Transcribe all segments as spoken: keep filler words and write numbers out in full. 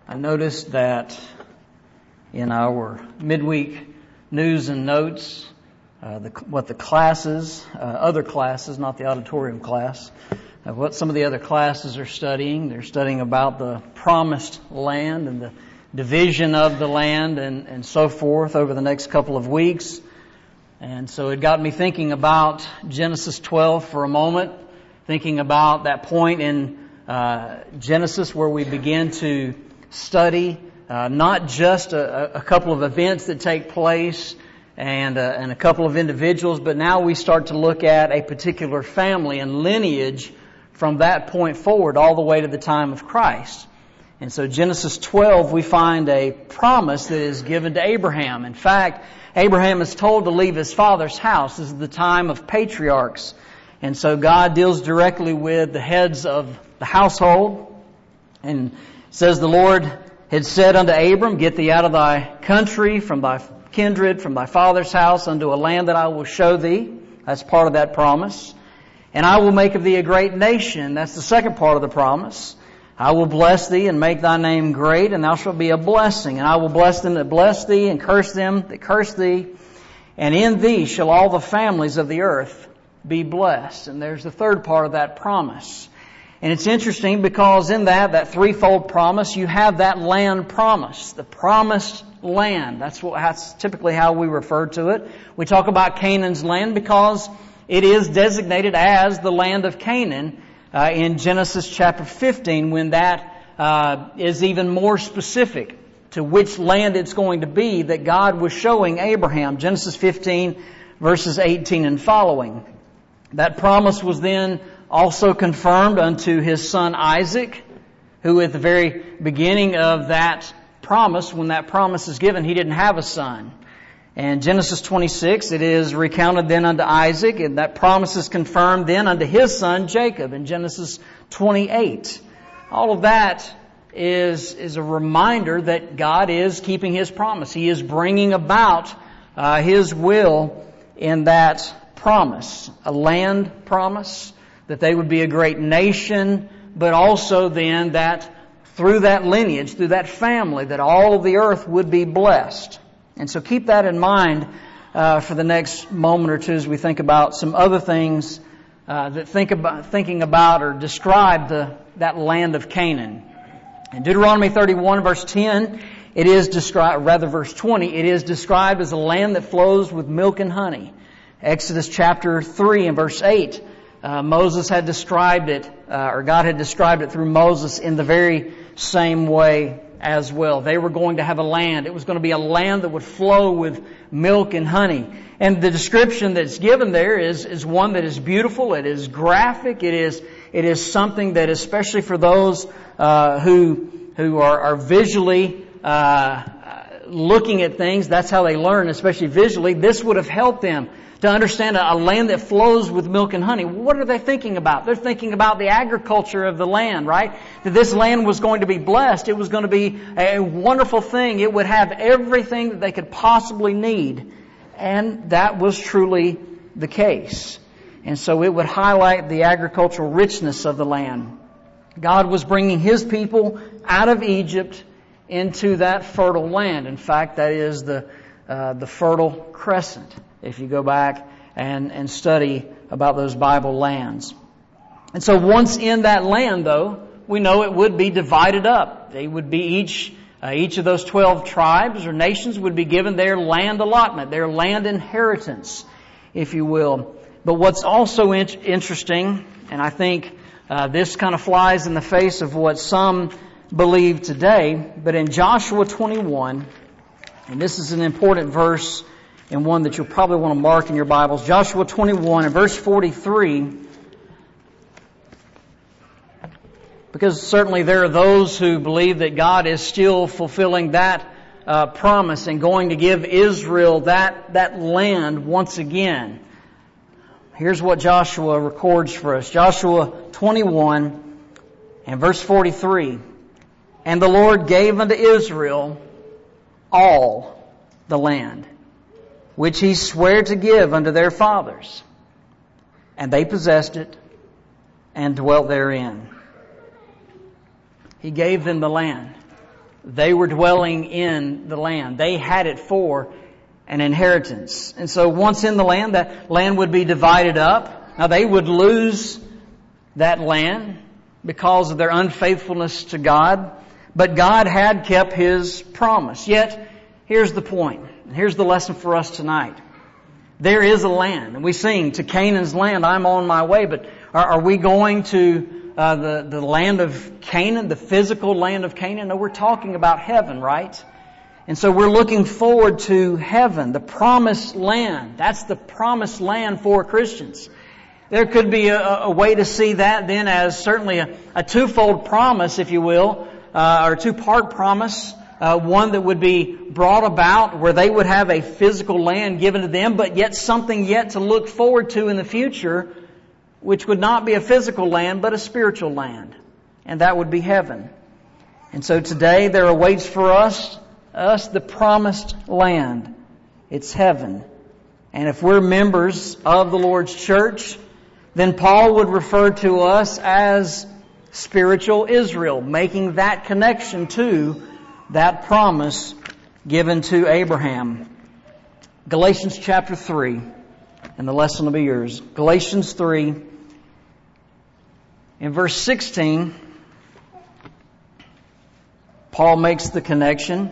I noticed that in our midweek news and notes, uh, the, what the classes, uh, other classes, not the auditorium class, uh, what some of the other classes are studying. They're studying about the promised land and the division of the land and, and so forth over the next couple of weeks. And so it got me thinking about Genesis twelve for a moment, thinking about that point in uh, Genesis where we begin to study uh, not just a, a couple of events that take place and, uh, and a couple of individuals, but now we start to look at a particular family and lineage from that point forward all the way to the time of Christ. And so Genesis twelve, we find a promise that is given to Abraham. In fact, Abraham is told to leave his father's house. This is the time of patriarchs. And so God deals directly with the heads of the household. And says the Lord had said unto Abram, Get thee out of thy country, from thy kindred, from thy father's house, unto a land that I will show thee. That's part of that promise. And I will make of thee a great nation. That's the second part of the promise. I will bless thee and make thy name great, and thou shalt be a blessing. And I will bless them that bless thee, and curse them that curse thee. And in thee shall all the families of the earth be blessed. And there's the third part of that promise. And it's interesting because in that, that threefold promise, you have that land promise, the promised land. That's what, that's typically how we refer to it. We talk about Canaan's land because it is designated as the land of Canaan uh, in Genesis chapter fifteen, when that uh, is even more specific to which land it's going to be that God was showing Abraham. Genesis fifteen, verses eighteen and following. That promise was then also confirmed unto his son Isaac, who at the very beginning of that promise, when that promise is given, he didn't have a son. And Genesis twenty-six, it is recounted then unto Isaac, and that promise is confirmed then unto his son Jacob in Genesis twenty-eight. All of that is, is a reminder that God is keeping His promise. He is bringing about uh, His will in that promise. A land promise, that they would be a great nation, but also then that through that lineage, through that family, that all of the earth would be blessed. And so keep that in mind uh, for the next moment or two as we think about some other things uh, that think about thinking about or describe the that land of Canaan. In Deuteronomy thirty-one, verse ten, it is described, rather verse twenty, it is described as a land that flows with milk and honey. Exodus chapter three and verse eight, Uh, Moses had described it, uh, or God had described it through Moses in the very same way as well. They were going to have a land. It was going to be a land that would flow with milk and honey. And the description that's given there is, is one that is beautiful. It is graphic. It is, it is something that, especially for those uh, who who are, are visually uh, looking at things, that's how they learn, especially visually. This would have helped them to understand a land that flows with milk and honey. What are they thinking about? They're thinking about the agriculture of the land, right? That this land was going to be blessed. It was going to be a wonderful thing. It would have everything that they could possibly need. And that was truly the case. And so it would highlight the agricultural richness of the land. God was bringing His people out of Egypt into that fertile land. In fact, that is the uh, the Fertile Crescent, if you go back and, and study about those Bible lands. And so once in that land, though, we know it would be divided up. They would be each, uh, each of those twelve tribes or nations would be given their land allotment, their land inheritance, if you will. But what's also in- interesting, and I think uh, this kind of flies in the face of what some believe today, but in Joshua twenty-one, and this is an important verse and one that you'll probably want to mark in your Bibles. Joshua twenty-one and verse forty-three. Because certainly there are those who believe that God is still fulfilling that uh, promise and going to give Israel that, that land once again. Here's what Joshua records for us. Joshua twenty-one and verse forty-three. And the Lord gave unto Israel all the land, which He sware to give unto their fathers. And they possessed it, and dwelt therein. He gave them the land. They were dwelling in the land. They had it for an inheritance. And so once in the land, that land would be divided up. Now they would lose that land because of their unfaithfulness to God. But God had kept His promise. Yet, here's the point. Here's the lesson for us tonight. There is a land. And we sing, to Canaan's land, I'm on my way. But are, are we going to uh, the, the land of Canaan, the physical land of Canaan? No, we're talking about heaven, right? And so we're looking forward to heaven, the promised land. That's the promised land for Christians. There could be a, a way to see that then as certainly a, a twofold promise, if you will, uh, or a two-part promise. Uh, one that would be brought about where they would have a physical land given to them, but yet something yet to look forward to in the future, which would not be a physical land, but a spiritual land. And that would be heaven. And so today there awaits for us, us the promised land. It's heaven. And if we're members of the Lord's church, then Paul would refer to us as spiritual Israel, making that connection to that promise given to Abraham. Galatians chapter three, and the lesson will be yours. Galatians three, in verse sixteen, Paul makes the connection.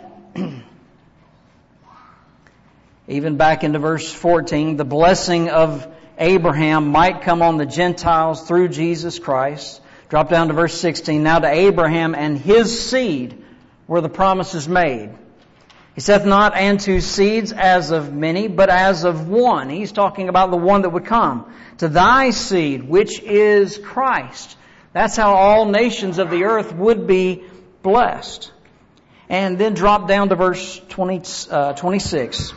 Even back into verse fourteen, the blessing of Abraham might come on the Gentiles through Jesus Christ. Drop down to verse sixteen. Now to Abraham and his seed were the promises made. He saith not, and to seeds as of many, but as of one. He's talking about the one that would come. To thy seed, which is Christ. That's how all nations of the earth would be blessed. And then drop down to verse twenty, uh, twenty-six.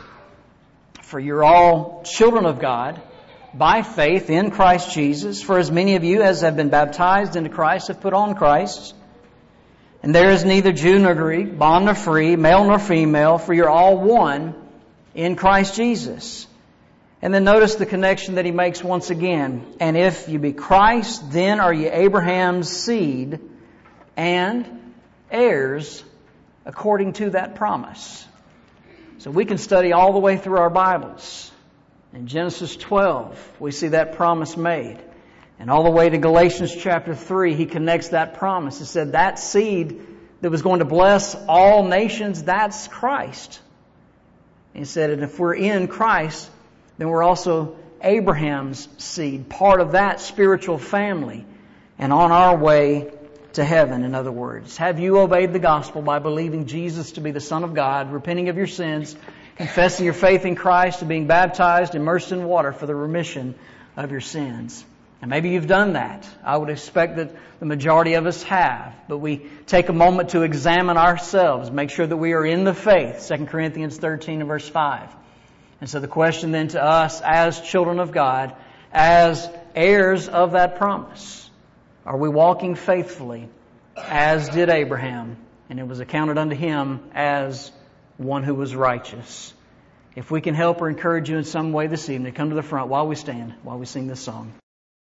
For you're all children of God by faith in Christ Jesus. For as many of you as have been baptized into Christ have put on Christ. And there is neither Jew nor Greek, bond nor free, male nor female, for you're all one in Christ Jesus. And then notice the connection that he makes once again. And if you be Christ, then are ye Abraham's seed and heirs according to that promise. So we can study all the way through our Bibles. In Genesis twelve, we see that promise made. And all the way to Galatians chapter three, he connects that promise. He said that seed that was going to bless all nations, that's Christ. He said, and if we're in Christ, then we're also Abraham's seed, part of that spiritual family, and on our way to heaven, in other words. Have you obeyed the gospel by believing Jesus to be the Son of God, repenting of your sins, confessing your faith in Christ, and being baptized, immersed in water for the remission of your sins? And maybe you've done that. I would expect that the majority of us have. But we take a moment to examine ourselves, make sure that we are in the faith. Second Corinthians thirteen and verse five. And so the question then to us as children of God, as heirs of that promise, are we walking faithfully as did Abraham? And it was accounted unto him as one who was righteous. If we can help or encourage you in some way this evening, come to the front while we stand, while we sing this song.